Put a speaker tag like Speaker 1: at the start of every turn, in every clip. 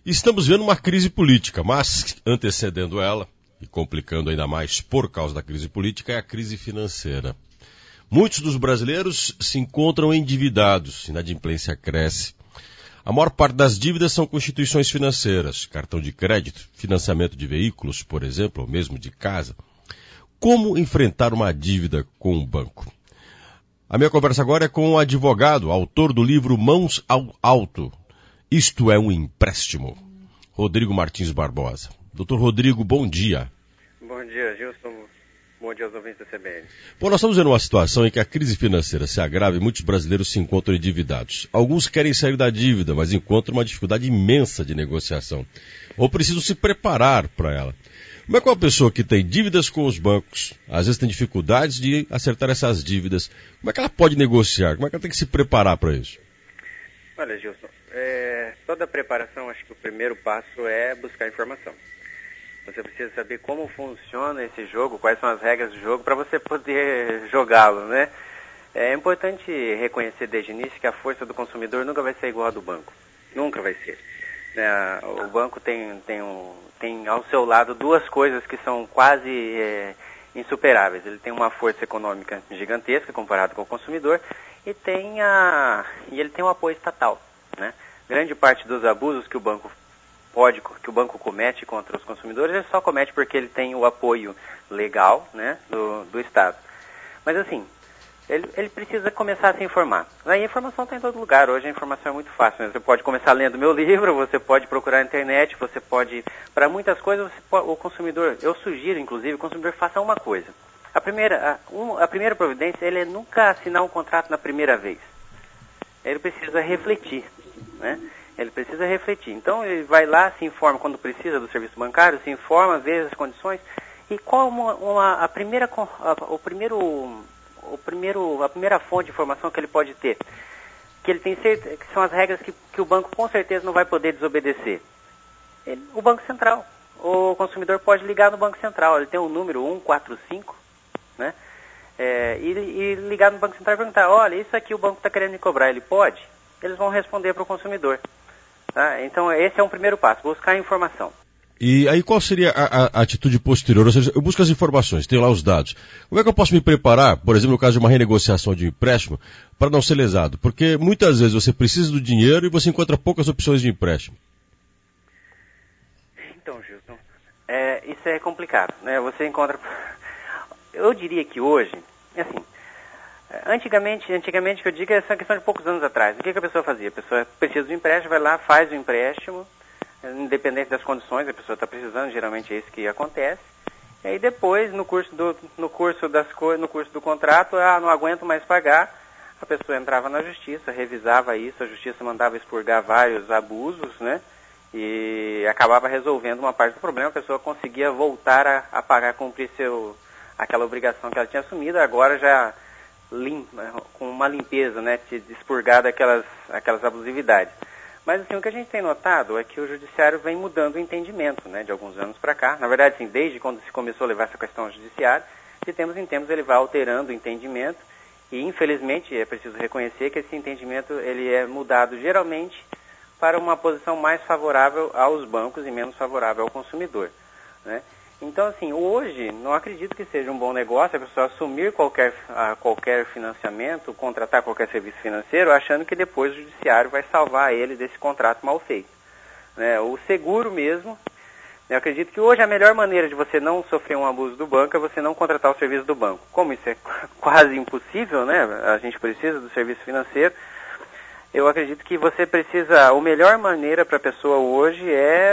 Speaker 1: Estamos vendo uma crise política, mas antecedendo ela, e complicando ainda mais por causa da crise política, é a crise financeira. Muitos dos brasileiros se encontram endividados, inadimplência cresce. A maior parte das dívidas são com instituições financeiras, cartão de crédito, financiamento de veículos, por exemplo, ou mesmo de casa. Como enfrentar uma dívida com um banco? A minha conversa agora é com um advogado, autor do livro Mãos ao Alto. Isto é um empréstimo. Rodrigo Martins Barbosa. Doutor Rodrigo, bom dia.
Speaker 2: Bom dia, Gilson. Bom dia aos ouvintes da CBN.
Speaker 1: Bom, nós estamos vendo uma situação em que a crise financeira se agrava e muitos brasileiros se encontram endividados. Alguns querem sair da dívida, mas encontram uma dificuldade imensa de negociação. Ou precisam se preparar para ela. Como é que uma pessoa que tem dívidas com os bancos, às vezes tem dificuldades de acertar essas dívidas, como é que ela pode negociar? Como é que ela tem que se preparar para isso?
Speaker 2: Olha, Gilson, toda preparação, acho que o primeiro passo é buscar informação. Você precisa saber como funciona esse jogo, quais são as regras do jogo, para você poder jogá-lo, né? É importante reconhecer desde o início que a força do consumidor nunca vai ser igual à do banco. Nunca vai ser. O banco tem ao seu lado duas coisas que são quase insuperáveis. Ele tem uma força econômica gigantesca comparado com o consumidor e ele tem um apoio estatal, né? Grande parte dos abusos que o banco comete contra os consumidores, ele só comete porque ele tem o apoio legal, né, do Estado. Mas assim, ele precisa começar a se informar. Aí a informação está em todo lugar, hoje a informação é muito fácil, né? Você pode começar lendo meu livro, você pode procurar na internet, você pode, para muitas coisas, o consumidor, eu sugiro inclusive, o consumidor faça uma coisa. A primeira providência, ele é nunca assinar um contrato na primeira vez. Ele precisa refletir, né? Ele precisa refletir. Então ele vai lá, se informa quando precisa do serviço bancário, se informa, vê as condições e qual a primeira fonte de informação que ele pode ter, que ele tem certeza que são as regras que o banco com certeza não vai poder desobedecer. O Banco Central. O consumidor pode ligar no Banco Central, ele tem o número 145, né? E ligar no Banco Central e perguntar, olha, isso aqui o banco está querendo me cobrar, ele pode? Eles vão responder para o consumidor. Tá? Então esse é um primeiro passo, buscar informação.
Speaker 1: E aí qual seria a atitude posterior? Ou seja, eu busco as informações, tenho lá os dados. Como é que eu posso me preparar, por exemplo, no caso de uma renegociação de um empréstimo, para não ser lesado? Porque muitas vezes você precisa do dinheiro e você encontra poucas opções de empréstimo.
Speaker 2: Então, Gilson, isso é complicado, né? Você encontra... Eu diria que hoje, assim, antigamente que eu digo, é uma questão de poucos anos atrás. O que a pessoa fazia? A pessoa precisa do empréstimo, vai lá, faz o empréstimo, independente das condições, a pessoa está precisando, geralmente é isso que acontece. E aí depois, no curso do contrato, não aguento mais pagar, a pessoa entrava na justiça, revisava isso, a justiça mandava expurgar vários abusos, né? E acabava resolvendo uma parte do problema, a pessoa conseguia voltar a pagar, cumprir aquela obrigação que ela tinha assumido, agora já com uma limpeza, né, de expurgar aquelas abusividades. Mas assim, o que a gente tem notado é que o judiciário vem mudando o entendimento, né, de alguns anos para cá. Na verdade, assim, desde quando se começou a levar essa questão ao judiciário, de tempos em tempos ele vai alterando o entendimento e, infelizmente, é preciso reconhecer que esse entendimento ele é mudado geralmente para uma posição mais favorável aos bancos e menos favorável ao consumidor, né? Então, assim, hoje, não acredito que seja um bom negócio a pessoa assumir qualquer financiamento, contratar qualquer serviço financeiro, achando que depois o judiciário vai salvar ele desse contrato mal feito, né? O seguro mesmo, eu acredito que hoje a melhor maneira de você não sofrer um abuso do banco é você não contratar o serviço do banco. Como isso é quase impossível, né? A gente precisa do serviço financeiro. Eu acredito que você precisa, a melhor maneira para a pessoa hoje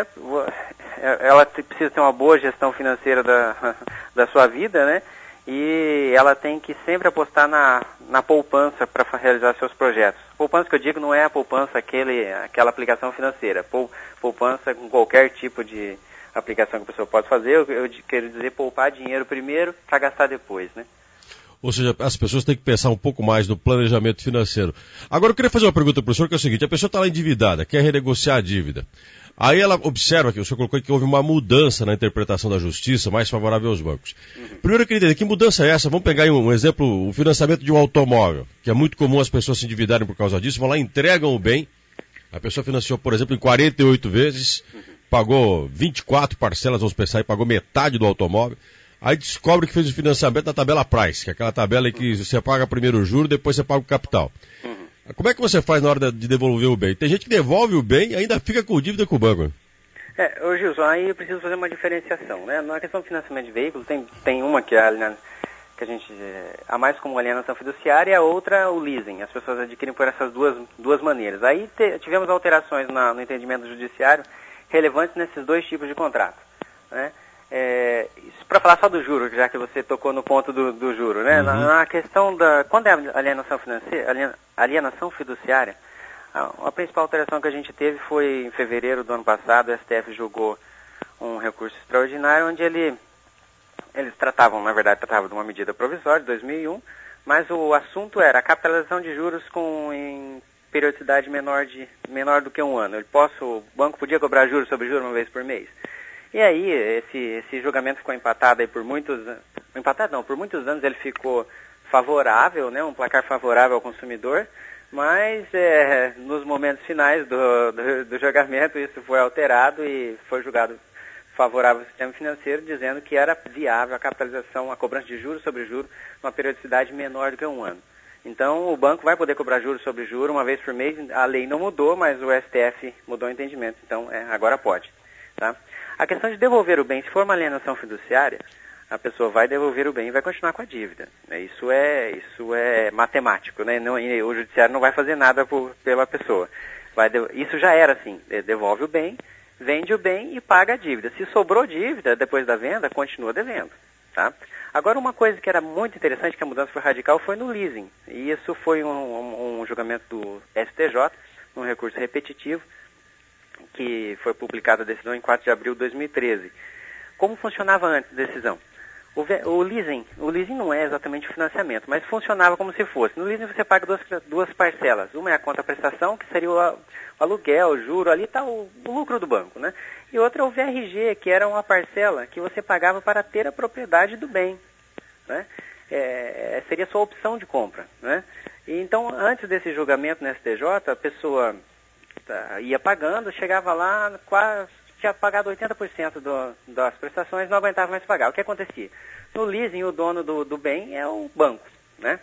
Speaker 2: ela precisa ter uma boa gestão financeira da sua vida, né? E ela tem que sempre apostar na poupança para realizar seus projetos. Poupança que eu digo não é a poupança aquela aplicação financeira. Poupança com qualquer tipo de aplicação que a pessoa pode fazer. Eu quero dizer poupar dinheiro primeiro para gastar depois, né?
Speaker 1: Ou seja, as pessoas têm que pensar um pouco mais no planejamento financeiro. Agora eu queria fazer uma pergunta para o senhor, que é o seguinte: a pessoa está lá endividada, quer renegociar a dívida. Aí ela observa, que o senhor colocou que houve uma mudança na interpretação da justiça, mais favorável aos bancos. Primeiro eu queria entender, que mudança é essa? Vamos pegar aí um exemplo, o financiamento de um automóvel, que é muito comum as pessoas se endividarem por causa disso, vão lá, entregam o bem A pessoa financiou, por exemplo, em 48 vezes, pagou 24 parcelas, vamos pensar, e pagou metade do automóvel. Aí descobre que fez o financiamento na tabela Price, que é aquela tabela em que você paga primeiro o juro, depois você paga o capital. Como é que você faz na hora de devolver o bem? Tem gente que devolve o bem e ainda fica com dívida com o banco.
Speaker 2: Ô Gilson, aí eu preciso fazer uma diferenciação, né? Na questão do financiamento de veículos, tem uma que a gente, a mais comum alienação fiduciária e a outra o leasing. As pessoas adquirem por essas duas maneiras. Aí tivemos alterações no entendimento do judiciário relevantes nesses dois tipos de contrato, né? Isso para falar só do juro, já que você tocou no ponto do juro, né? Na questão quando é alienação financeira, alienação fiduciária, a principal alteração que a gente teve foi em fevereiro do ano passado. O STF julgou um recurso extraordinário onde eles tratavam de uma medida provisória de 2001, mas o assunto era a capitalização de juros em periodicidade menor do que um ano. O banco podia cobrar juros sobre juros uma vez por mês. E aí, esse julgamento ficou empatado aí por muitos anos ele ficou favorável, né, um placar favorável ao consumidor, mas nos momentos finais do julgamento isso foi alterado e foi julgado favorável ao sistema financeiro, dizendo que era viável a capitalização, a cobrança de juros sobre juros, uma periodicidade menor do que um ano. Então, o banco vai poder cobrar juros sobre juros uma vez por mês. A lei não mudou, mas o STF mudou o entendimento. Então, agora pode. Tá? A questão de devolver o bem, se for uma alienação fiduciária, a pessoa vai devolver o bem e vai continuar com a dívida. Isso é matemático, né? O judiciário não vai fazer nada pela pessoa. Isso já era assim, devolve o bem, vende o bem e paga a dívida. Se sobrou dívida depois da venda, continua devendo. Tá? Agora, uma coisa que era muito interessante, que a mudança foi radical, foi no leasing. E isso foi um julgamento do STJ, um recurso repetitivo, que foi publicada a decisão em 4 de abril de 2013. Como funcionava antes da decisão? O leasing não é exatamente o financiamento, mas funcionava como se fosse. No leasing você paga duas parcelas. Uma é a conta-prestação, que seria o aluguel, o juro, ali está o lucro do banco, né? E outra é o VRG, que era uma parcela que você pagava para ter a propriedade do bem, né? Seria a sua opção de compra, né? E então, antes desse julgamento no STJ, a pessoa ia pagando, chegava lá, quase tinha pagado 80% das prestações, não aguentava mais pagar. O que acontecia? No leasing, o dono do bem é o banco, né?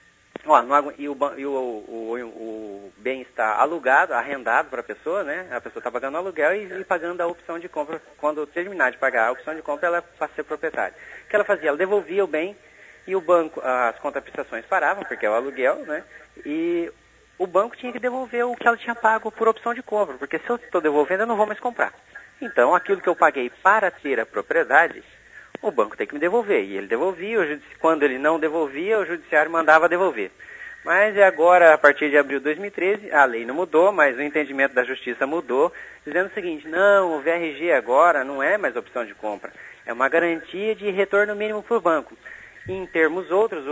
Speaker 2: O bem está alugado, arrendado para a pessoa, né? A pessoa está pagando aluguel e pagando a opção de compra. Quando terminar de pagar a opção de compra, ela passa a ser proprietária. O que ela fazia? Ela devolvia o bem e o banco, as contraprestações paravam, porque é o aluguel, né? E o banco tinha que devolver o que ela tinha pago por opção de compra, porque se eu estou devolvendo, eu não vou mais comprar. Então, aquilo que eu paguei para ter a propriedade, o banco tem que me devolver. E ele devolvia, quando ele não devolvia, o judiciário mandava devolver. Mas agora, a partir de abril de 2013, a lei não mudou, mas o entendimento da justiça mudou, dizendo o seguinte: não, o VRG agora não é mais opção de compra, é uma garantia de retorno mínimo para o banco. E em termos outros,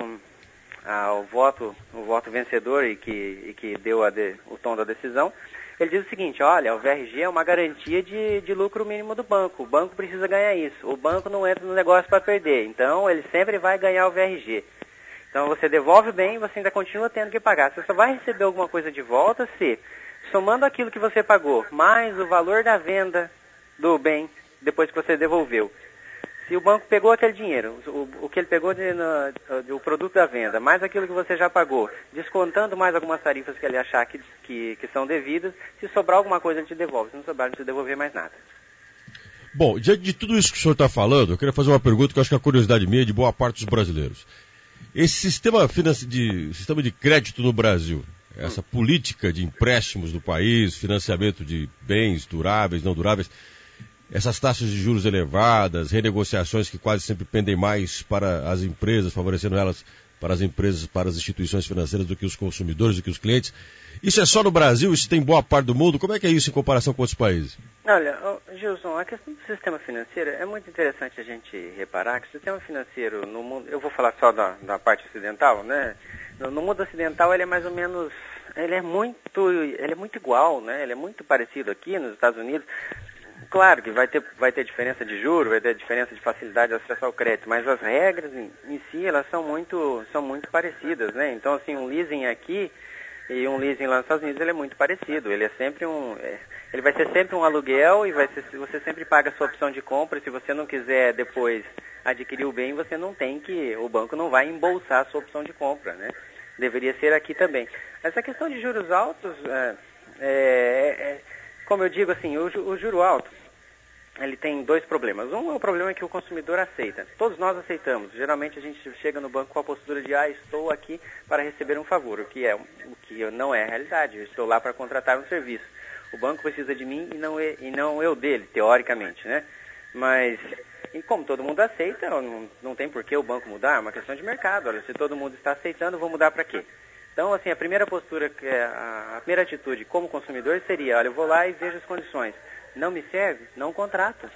Speaker 2: o voto vencedor e que deu o tom da decisão, ele diz o seguinte: olha, o VRG é uma garantia de lucro mínimo do banco. O banco precisa ganhar isso. O banco não entra no negócio para perder. Então, ele sempre vai ganhar o VRG. Então, você devolve o bem e você ainda continua tendo que pagar. Você só vai receber alguma coisa de volta se, somando aquilo que você pagou, mais o valor da venda do bem, depois que você devolveu. Se o banco pegou aquele dinheiro, o que ele pegou do produto da venda, mais aquilo que você já pagou, descontando mais algumas tarifas que ele achar que são devidas, se sobrar alguma coisa ele te devolve, se não sobrar não precisa devolver mais nada.
Speaker 1: Bom, diante de tudo isso que o senhor está falando, eu queria fazer uma pergunta que eu acho que é a curiosidade minha e de boa parte dos brasileiros. Esse sistema de crédito no Brasil, essa política de empréstimos do país, financiamento de bens duráveis, não duráveis, essas taxas de juros elevadas, renegociações que quase sempre pendem mais para as empresas, favorecendo elas para as empresas, para as instituições financeiras do que os consumidores, do que os clientes. Isso é só no Brasil? Isso tem boa parte do mundo? Como é que é isso em comparação com outros países?
Speaker 2: Olha, Gilson, a questão do sistema financeiro é muito interessante a gente reparar que o sistema financeiro no mundo, eu vou falar só da parte ocidental, né? No mundo ocidental ele é mais ou menos, ele é muito igual, né? Ele é muito parecido aqui nos Estados Unidos. Claro que vai ter diferença de juros, vai ter diferença de facilidade de acesso ao crédito, mas as regras em si, elas são muito parecidas, né? Então, assim, um leasing aqui E um leasing lá nos Estados Unidos ele é muito parecido. Ele é sempre ele vai ser sempre um aluguel e você sempre paga a sua opção de compra. Se você não quiser depois adquirir o bem, o banco não vai embolsar a sua opção de compra, né? Deveria ser aqui também. Essa questão de juros altos, como eu digo assim, o juro alto, ele tem dois problemas. Um é o problema que o consumidor aceita. Todos nós aceitamos. Geralmente a gente chega no banco com a postura de estou aqui para receber um favor, o que não é a realidade. Eu estou lá para contratar um serviço. O banco precisa de mim e não eu dele, teoricamente, né? Mas, e como todo mundo aceita, não tem por que o banco mudar, é uma questão de mercado. Olha, se todo mundo está aceitando, vou mudar para quê? Então, assim, a primeira postura, a primeira atitude como consumidor seria, olha, eu vou lá e vejo as condições. Não me serve? Não contrato.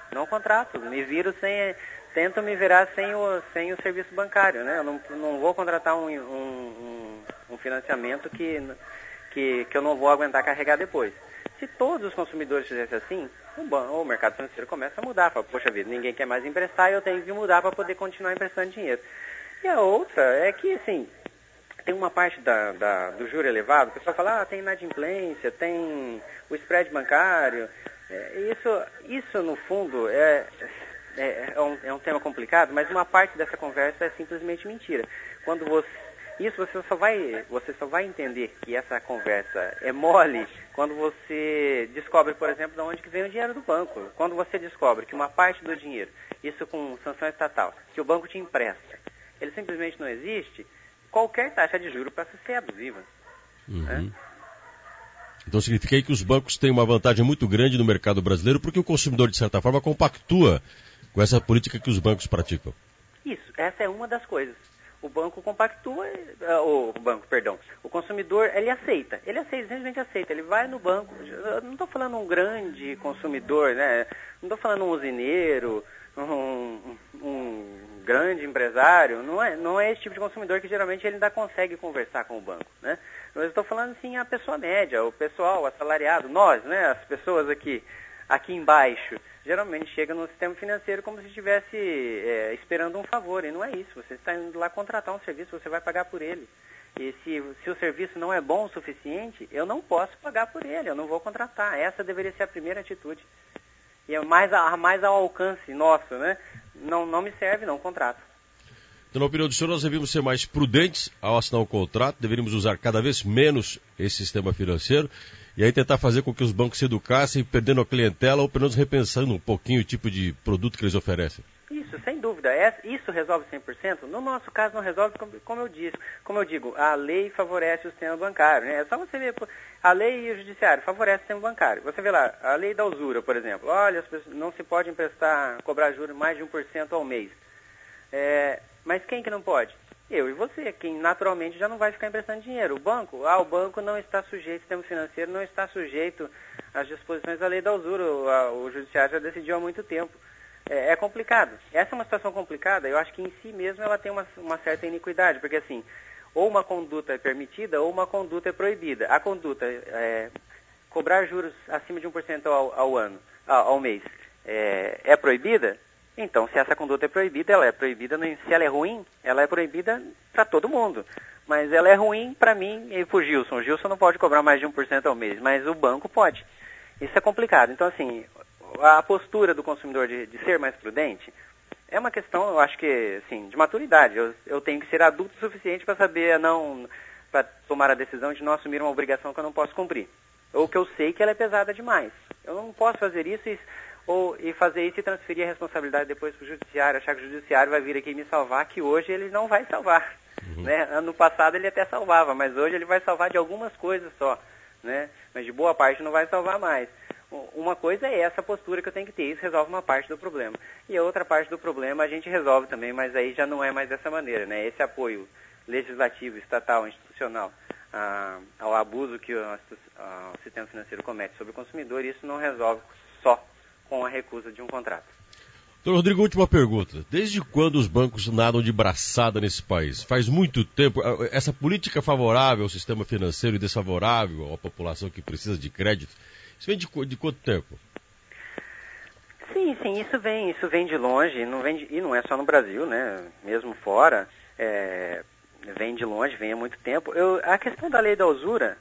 Speaker 2: Tento me virar sem o serviço bancário, né? Eu não vou contratar um financiamento que eu não vou aguentar carregar depois. Se todos os consumidores fizessem assim, o mercado financeiro começa a mudar. Fala, poxa vida, ninguém quer mais emprestar e eu tenho que mudar para poder continuar emprestando dinheiro. E a outra é que, assim, tem uma parte do juro elevado, o pessoal fala, tem inadimplência, tem o spread bancário. Isso no fundo, é um tema complicado, mas uma parte dessa conversa é simplesmente mentira. Você só vai entender que essa conversa é mole quando você descobre, por exemplo, de onde que vem o dinheiro do banco. Quando você descobre que uma parte do dinheiro, isso com sanção estatal, que o banco te empresta, ele simplesmente não existe, qualquer taxa de juros passa a ser abusiva.
Speaker 1: Uhum.
Speaker 2: Né?
Speaker 1: Então significa aí que os bancos têm uma vantagem muito grande no mercado brasileiro porque o consumidor, de certa forma, compactua com essa política que os bancos praticam.
Speaker 2: Isso, essa é uma das coisas. O banco compactua, o consumidor, ele simplesmente aceita. Ele vai no banco, eu não estou falando um grande consumidor, né? Não estou falando um usineiro, um grande empresário, não é esse tipo de consumidor que geralmente ele ainda consegue conversar com o banco, né? Eu estou falando assim a pessoa média, o pessoal assalariado, nós, né, as pessoas aqui embaixo, geralmente chega no sistema financeiro como se estivesse esperando um favor, e não é isso. Você está indo lá contratar um serviço, você vai pagar por ele. E se o serviço não é bom o suficiente, eu não posso pagar por ele, eu não vou contratar. Essa deveria ser a primeira atitude. E é mais ao alcance nosso, né? Não me serve, não contrato.
Speaker 1: Então, na opinião do senhor, nós deveríamos ser mais prudentes ao assinar um contrato, deveríamos usar cada vez menos esse sistema financeiro e aí tentar fazer com que os bancos se educassem, perdendo a clientela ou pelo menos repensando um pouquinho o tipo de produto que eles oferecem.
Speaker 2: Isso, sem dúvida. Isso resolve 100%? No nosso caso não resolve, como eu digo, a lei favorece o sistema bancário, né? É só você ver, a lei e o judiciário favorecem o sistema bancário. Você vê lá, a lei da usura, por exemplo. Olha, as pessoas, não se pode cobrar juros mais de 1% ao mês. Mas quem que não pode? Eu e você, quem naturalmente já não vai ficar emprestando dinheiro. O banco não está sujeito, o sistema financeiro não está sujeito às disposições da lei da usura. O judiciário já decidiu há muito tempo. É complicado. Essa é uma situação complicada. Eu acho que em si mesmo ela tem uma certa iniquidade, porque assim, ou uma conduta é permitida ou uma conduta é proibida. A conduta cobrar juros acima de 1% ao mês é proibida. Então, se essa conduta é proibida, ela é proibida. Se ela é ruim, ela é proibida para todo mundo. Mas ela é ruim para mim e para o Gilson. O Gilson não pode cobrar mais de 1% ao mês, mas o banco pode. Isso é complicado. Então, assim, a postura do consumidor de ser mais prudente é uma questão, eu acho que, assim, de maturidade. Eu tenho que ser adulto o suficiente para saber para tomar a decisão de não assumir uma obrigação que eu não posso cumprir. Ou que eu sei que ela é pesada demais. Eu não posso fazer isso e fazer isso e transferir a responsabilidade depois para o judiciário, achar que o judiciário vai vir aqui me salvar, que hoje ele não vai salvar. Né? Ano passado ele até salvava, mas hoje ele vai salvar de algumas coisas só, né? Mas de boa parte não vai salvar mais. Uma coisa é essa postura que eu tenho que ter, isso resolve uma parte do problema. E a outra parte do problema a gente resolve também, mas aí já não é mais dessa maneira, né? Esse apoio legislativo, estatal, institucional ao abuso que o sistema financeiro comete sobre o consumidor, isso não resolve só com a recusa de um contrato.
Speaker 1: Doutor Rodrigo, última pergunta. Desde quando os bancos nadam de braçada nesse país? Faz muito tempo. Essa política favorável ao sistema financeiro e desfavorável à população que precisa de crédito, isso vem de quanto tempo?
Speaker 2: Sim, isso vem de longe, e não é só no Brasil, né? Mesmo fora. vem de longe, vem há muito tempo. A questão da lei da usura,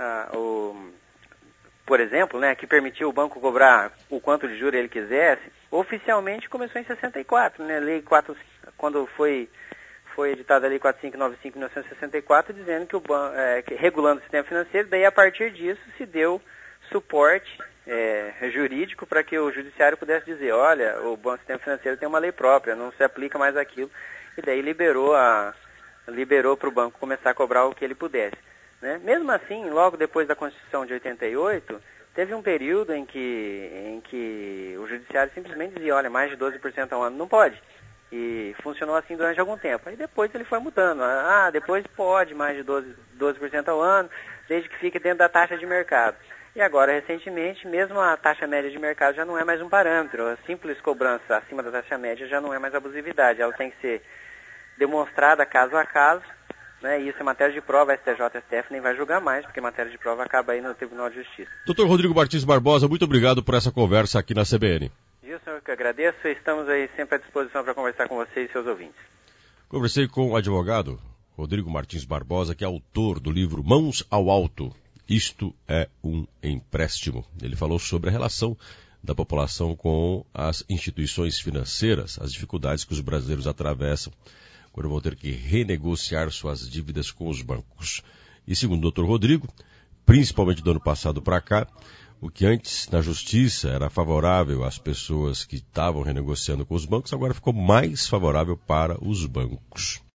Speaker 2: por exemplo, né, que permitiu o banco cobrar o quanto de juros ele quisesse, oficialmente começou em 64, né, lei 4, quando foi editada a lei 4595 de 1964, dizendo que regulando o sistema financeiro, daí a partir disso se deu suporte jurídico para que o judiciário pudesse dizer, olha, o Banco Sistema Financeiro tem uma lei própria, não se aplica mais aquilo, e daí liberou para o banco começar a cobrar o que ele pudesse. Né? Mesmo assim, logo depois da Constituição de 88, teve um período em que o judiciário simplesmente dizia, olha, mais de 12% ao ano não pode. E funcionou assim durante algum tempo. Aí depois ele foi mudando. Depois pode mais de 12% ao ano, desde que fique dentro da taxa de mercado. E agora, recentemente, mesmo a taxa média de mercado já não é mais um parâmetro. A simples cobrança acima da taxa média já não é mais abusividade. Ela tem que ser demonstrada caso a caso, né? E isso é matéria de prova. A STJ e a STF nem vai julgar mais, porque matéria de prova acaba aí no Tribunal de Justiça.
Speaker 1: Dr. Rodrigo Martins Barbosa, muito obrigado por essa conversa aqui na CBN.
Speaker 2: Gilson, eu que agradeço. Estamos aí sempre à disposição para conversar com você e seus ouvintes.
Speaker 1: Conversei com o advogado Rodrigo Martins Barbosa, que é autor do livro Mãos ao Alto. Isto é um empréstimo. Ele falou sobre a relação da população com as instituições financeiras, as dificuldades que os brasileiros atravessam quando vão ter que renegociar suas dívidas com os bancos. E segundo o Dr. Rodrigo, principalmente do ano passado para cá, o que antes na justiça era favorável às pessoas que estavam renegociando com os bancos, agora ficou mais favorável para os bancos.